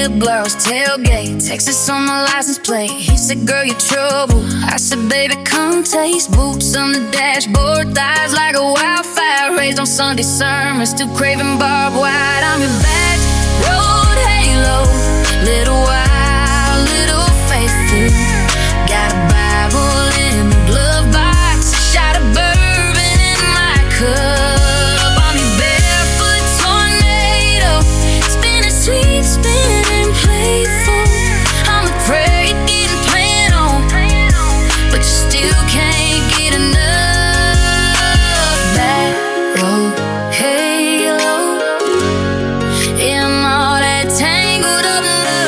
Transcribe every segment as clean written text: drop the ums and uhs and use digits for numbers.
Lip gloss, tailgate, Texas on my license plate. He said, girl, you're trouble. I said, baby, come taste. Boots on the dashboard, thighs like a wildfire. Raised on Sunday sermons, still craving barbed wire. I'm your back road halo, little wild, little faithful. Got a Bible in the glove box, a shot of bourbon in my cup. I'm your barefoot tornado, spinning sweet, spinning playful. I'm the prayer you're getting planned on, but you still can't get enough. That road halo, in all that tangled up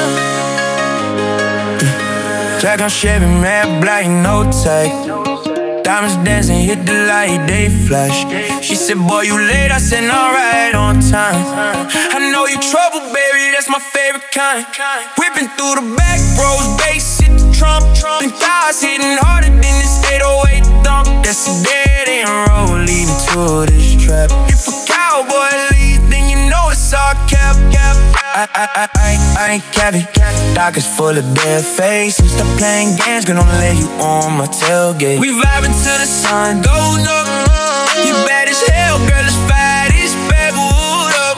love. Jack on Chevy, mad black, no tag. Diamonds dancing, hit the light, they flash. She said, boy, you late, I said, alright, on time. I know you trouble, baby, that's my favorite kind. Whipping through the back roads, bass hit the trunk. And thighs hitting harder than this 808 dunk. That's a dead end road leading to this trap. If a cowboy leaves, then you know it's all cap. I ain't capping. Dock is full of dead faces. Stop playing games, gonna lay you on my tailgate. We vibing till the sun goes up. You bad as hell, girl, let's fire this bad wood up.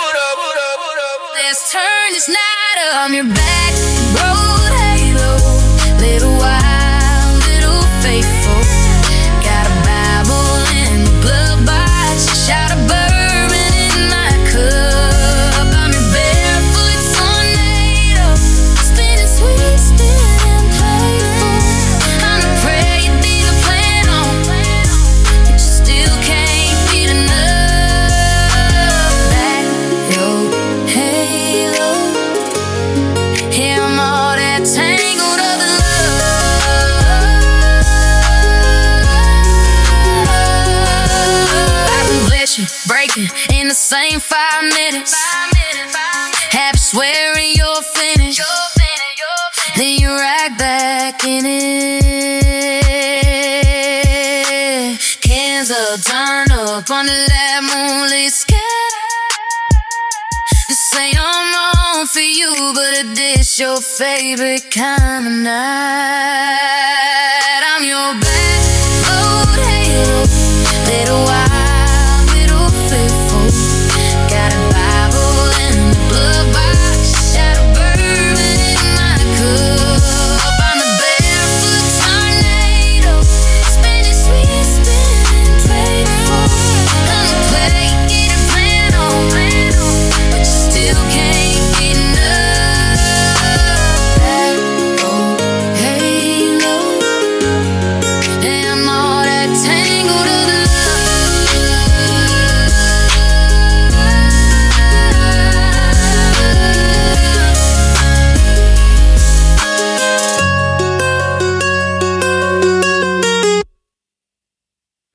Let's turn this night up. I'm your back road halo, little wild, little faithful. Got a Bible in the glove box, a shot of bourbon in my cup. I'm your barefoot tornado, spinning sweet, spinning playful. I'm the prayer you didn't plan on, but you still can't get enough. That road halo, him all that tangled up in love. I can bless you, breaking in the same 5 minutes. Half swearing you're finished, then you right back in it. Cans up, turn up on the lab, moonlit sky. To say I'm wrong for you, but this your favorite kind of night. I'm your